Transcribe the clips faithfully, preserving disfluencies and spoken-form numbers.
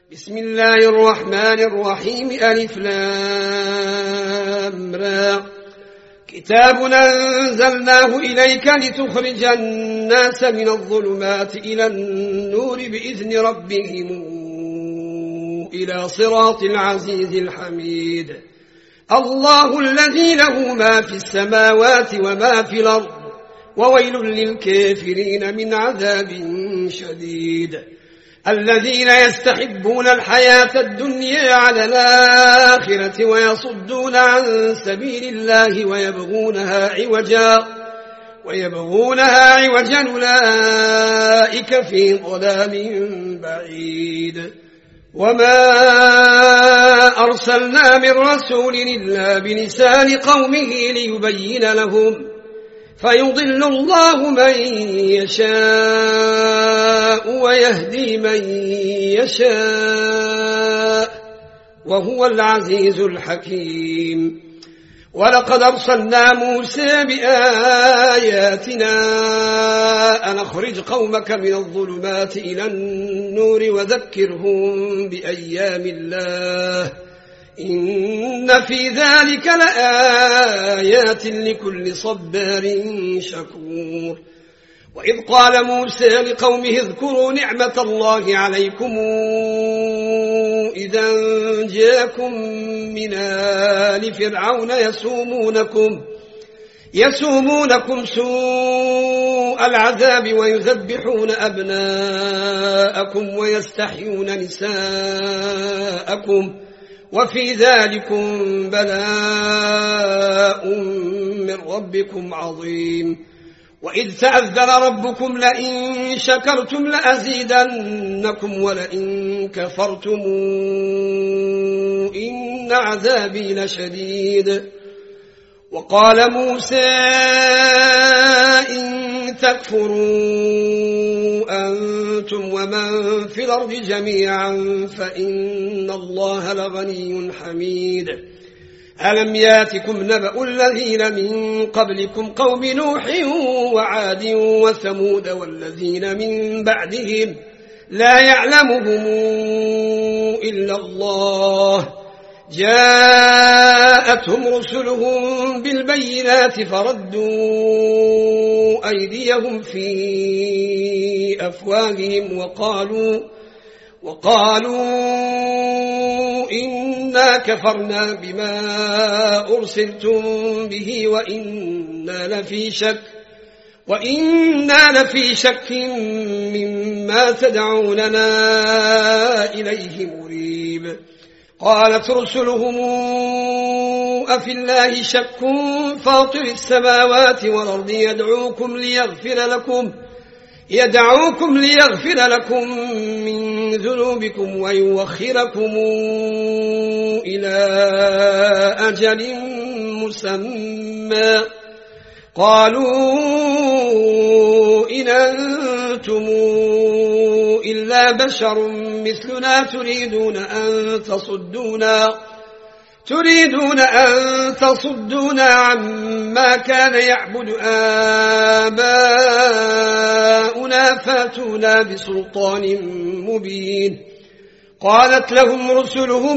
بسم الله الرحمن الرحيم. ألف لام را. كتاب أنزلناه إليك لتخرج الناس من الظلمات إلى النور بإذن ربهم إلى صراط العزيز الحميد. الله الذي له ما في السماوات وما في الأرض وويل للكافرين من عذاب شديد. الذين يستحبون الحياة الدنيا على الآخرة ويصدون عن سبيل الله ويبغونها عوجا ويبغونها عوجا أولئك في ضلال بعيد. وما أرسلنا من رسول إلا بلسان قومه ليبين لهم فيضل الله من يشاء ويهدي من يشاء وهو العزيز الحكيم. ولقد أرسلنا موسى بآياتنا أن أخرج قومك من الظلمات إلى النور وذكرهم بأيام الله إن في ذلك لآيات لكل صبار شكور. وإذ قال موسى لقومه اذكروا نعمة الله عليكم إذا جاءكم من آل فرعون يسومونكم يسومونكم سوء العذاب ويذبحون أبناءكم ويستحيون نساءكم وفي ذلكم بلاء من ربكم عظيم. وإذ تأذن ربكم لئن شكرتم لأزيدنكم ولئن كفرتم إن عذابي لشديد. وقال موسى إن تكفروا أنتم ومن في الأرض جميعا فإن الله لغني حميد. ألم ياتكم نبأ الذين من قبلكم قوم نوح وعاد وثمود والذين من بعدهم لا يعلمهم إلا الله جاءتهم رسلهم بالبينات فردوا أيديهم في أفواههم وقالوا وقالوا إنا كفرنا بما أرسلتم به وإنا لفي شك وإنا لفي شك مما تدعوننا إليه مريب. قالت رسلهم أفي الله شك فاطر السماوات والأرض يدعوكم ليغفر لكم يدعوكم ليغفر لكم من ذنوبكم ويوخركم إلى أجل مسمى قالوا إن أنتم إلا بشر مثلنا تريدون أن تصدونا تريدون أن تصدونا عما كان يعبد آباؤنا فاتونا بسلطان مبين. قالت لهم رسلهم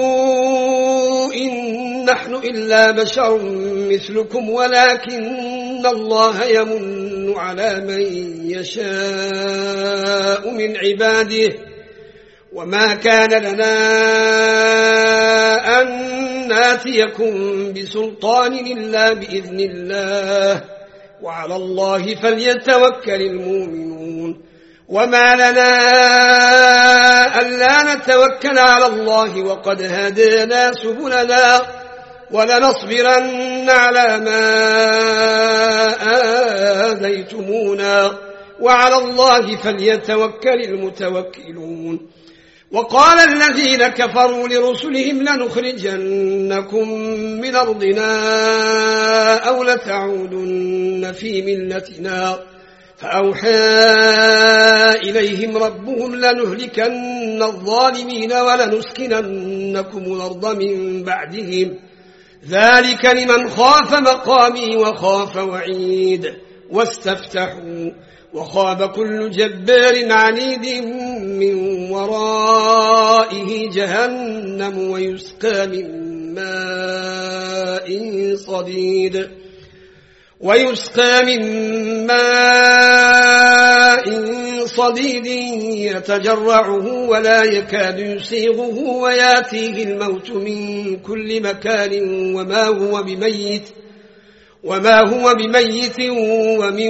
إن نحن إلا بشر مثلكم ولكن الله يمن على من يشاء من عباده وما كان لنا أن ناتيكم بسلطان إلا بإذن الله وعلى الله فليتوكل المؤمنون. وما لنا ألا نتوكل على الله وقد هدانا سبلنا ولنصبرن على ما آذيتمونا وعلى الله فليتوكل المتوكلون. وقال الذين كفروا لرسلهم لنخرجنكم من أرضنا أو لتعودن في ملتنا فأوحى إليهم ربهم لنهلكن الظالمين ولنسكننكم الأرض من بعدهم ذلك لمن خاف مقامي وخاف وعيد. ورائه جهنم ويسقى من ماء صديد ويسقى من ماء صديد يتجرعه ولا يكاد يسيغه وياتيه الموت من كل مكان وما هو بميت وما هو بميت ومن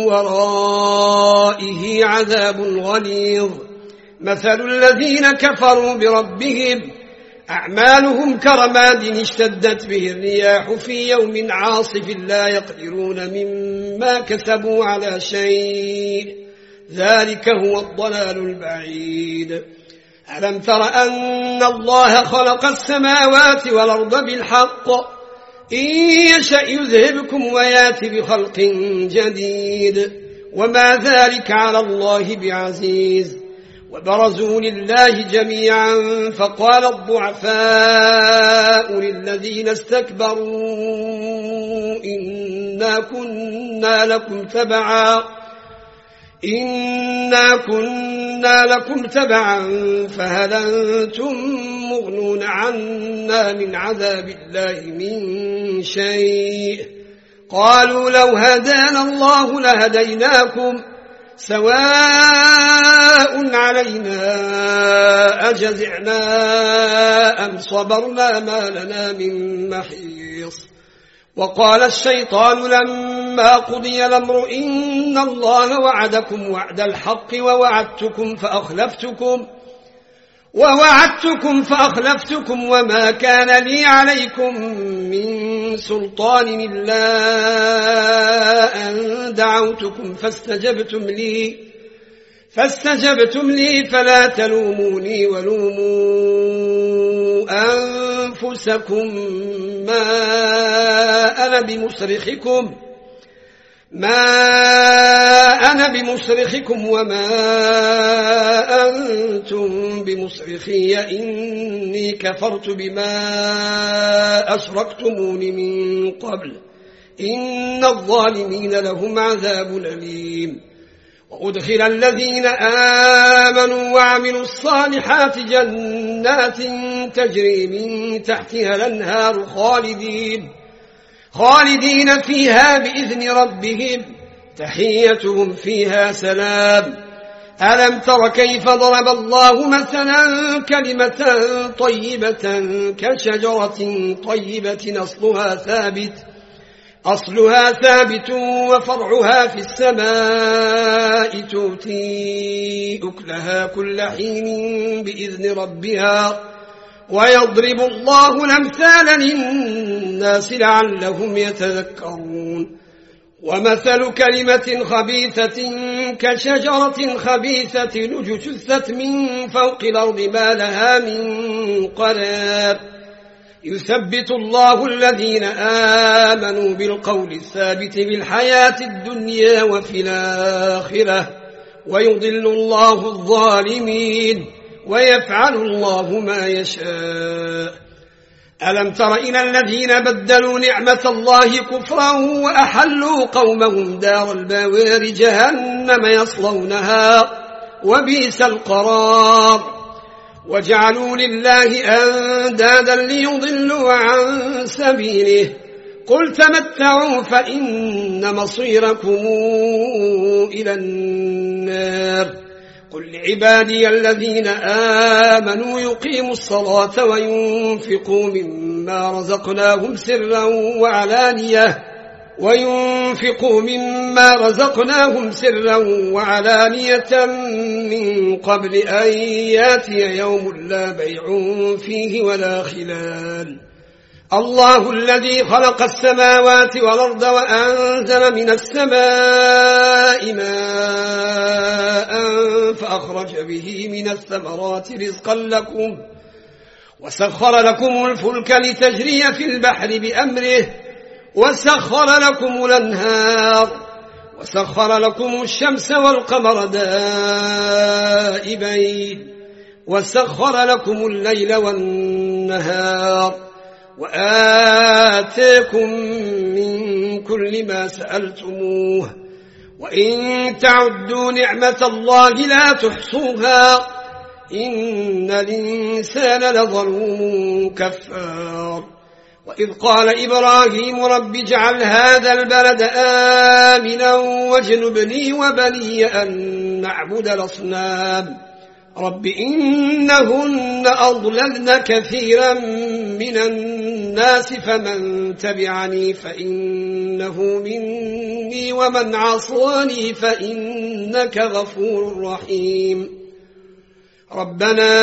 ورائه عذاب غليظ. مثل الذين كفروا بربهم أعمالهم كرماد اشتدت به الرياح في يوم عاصف لا يقدرون مما كسبوا على شيء ذلك هو الضلال البعيد. ألم تر أن الله خلق السماوات والأرض بالحق إن يشأ يذهبكم ويأتي بخلق جديد وما ذلك على الله بعزيز. وبرزوا لله جميعا فقال الضعفاء للذين استكبروا إنا كنا لكم تبعا إنا كنا لكم تبعا فهل أنتم مغنون عنا من عذاب الله من شيء قالوا لو هدانا الله لهديناكم سواء علينا أجزعنا أم صبرنا ما لنا من محيص. وقال الشيطان لما قضي الأمر إن الله وعدكم وعد الحق ووعدتكم فأخلفتكم ووعدتكم فأخلفتكم وما كان لي عليكم من سلطان إلا أن دعوتكم فاستجبتم لي فاستجبتم لي فلا تلوموني ولوموا أنفسكم ما أنا بمصرخكم ما أنا بمصرخكم وما أنتم بمصرخي إني كفرت بما أشركتمون من قبل إن الظالمين لهم عذاب أليم. وأدخل الذين آمنوا وعملوا الصالحات جنات تجري من تحتها الأنهار خالدين خالدين فيها بإذن ربهم تحيتهم فيها سلام. ألم تر كيف ضرب الله مثلا كلمة طيبة كشجرة طيبة أصلها ثابت أصلها ثابت وفرعها في السماء تؤتي أكلها كل حين بإذن ربها ويضرب الله الأمثال للناس لعلهم يتذكرون. ومثل كلمة خبيثة كشجرة خبيثة اجتثت من فوق الأرض ما لها من قرار يثبت الله الذين آمنوا بالقول الثابت بالحياة الدنيا وفي الآخرة ويضل الله الظالمين ويفعل الله ما يشاء. ألم تر إلى الذين بدلوا نعمة الله كفرا وأحلوا قومهم دار البوار جهنم يصلونها وبئس القرار. وجعلوا لله أندادا ليضلوا عن سبيله قل تمتعوا فإن مصيركم إلى النار. قل لعبادي الذين آمنوا يقيموا الصلاة وينفقوا مما رزقناهم سرا وعلانية وينفقوا مما رزقناهم سرا وعلانية من قبل أن ياتي يوم لا بيع فيه ولا خلال. الله الذي خلق السماوات والأرض وأنزل من السماء ماء فأخرج به من الثمرات رزقا لكم وسخر لكم الفلك لتجري في البحر بأمره وسخر لكم الأنهار وسخر لكم الشمس والقمر دائبين وسخر لكم الليل والنهار وآتاكم من كل ما سألتموه وإن تعدوا نعمة الله لا تحصوها إن الإنسان لظلوم كفار. وإذ قال إبراهيم رب اجعل هذا البلد آمنا واجنبني وبني أن نعبد الأصنام رب إنهن أضللن كثيرا من الناس فمن تبعني فإنه مني ومن عصاني فإنك غفور رحيم. ربنا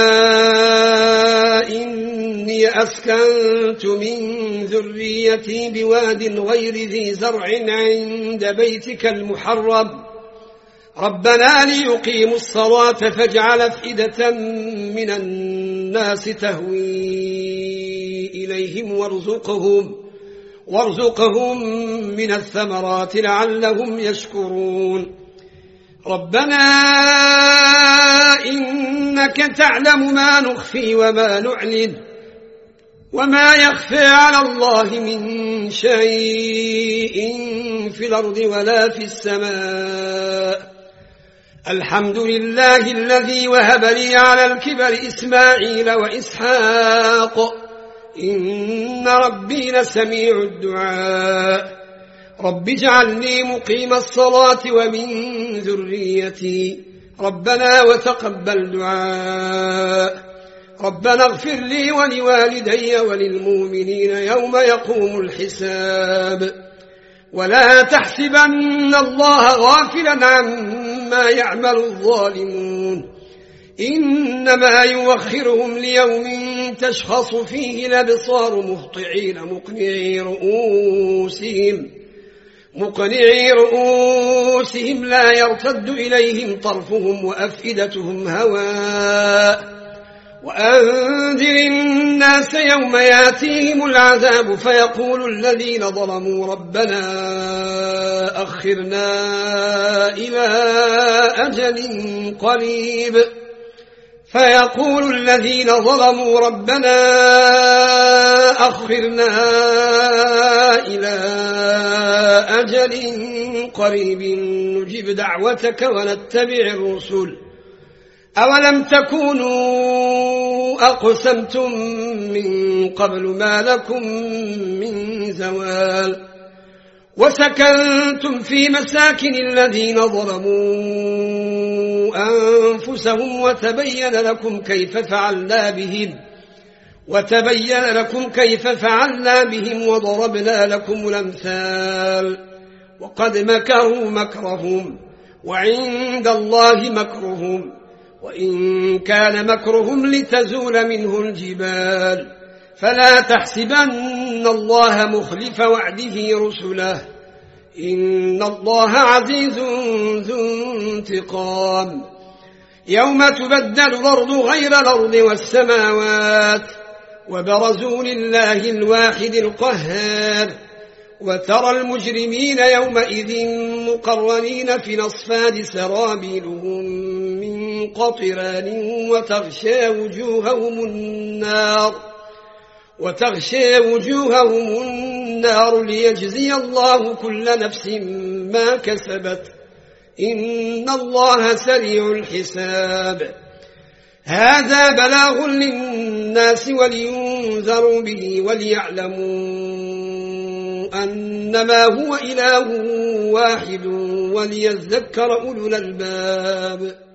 إني أسكنت من ذريتي بواد غير ذي زرع عند بيتك المحرم ربنا ليقيموا الصلاة فاجعل أفئدة من الناس تهوي إليهم وارزقهم, وارزقهم من الثمرات لعلهم يشكرون. ربنا إنك تعلم ما نخفي وما نعلن وما يخفى على الله من شيء في الأرض ولا في السماء. الحمد لله الذي وهب لي على الكبر إسماعيل وإسحاق إن ربي لسميع الدعاء. رب اجعلني مقيم الصلاة ومن ذريتي ربنا وتقبل دعاء. ربنا اغفر لي ولوالدي وللمؤمنين يوم يقوم الحساب. ولا تحسبن الله غافلا عما يعمل الظالمون إنما يوخرهم ليوم تشخص فيه الأبصار مهطعين مقنعي رؤوسهم مقنعي رؤوسهم لا يرتد إليهم طرفهم وأفئدتهم هواء. وأنذر الناس يوم ياتيهم العذاب فيقول الذين ظلموا ربنا أخرنا إلى أجل قريب فيقول الذين ظلموا ربنا أخرنا إلى أجل قريب نجب دعوتك ونتبع الرسل أولم تكونوا أقسمتم من قبل ما لكم من زوال وسكنتم في مساكن الذين ظلموا أنفسهم وتبين لكم كيف فعلنا بهم وتبين لكم كيف فعلنا بهم وضربنا لكم الأمثال وقد مكروا مكرهم وعند الله مكرهم وإن كان مكرهم لتزول منه الجبال فلا تحسبن الله مخلف وعده رسله إن الله عزيز ذو انتقام. يوم تبدل الأرض غير الأرض والسماوات وبرزوا لله الواحد القهار وترى المجرمين يومئذ مقرنين في الأصفاد سرابيلهم من قطران وتغشى وجوههم النار وتغشى وجوههم النار ليجزي الله كل نفس ما كسبت إن الله سريع الحساب. هذا بلاغ للناس ولينذروا به وليعلموا أنما هو إله واحد وليذكر أولو الألباب.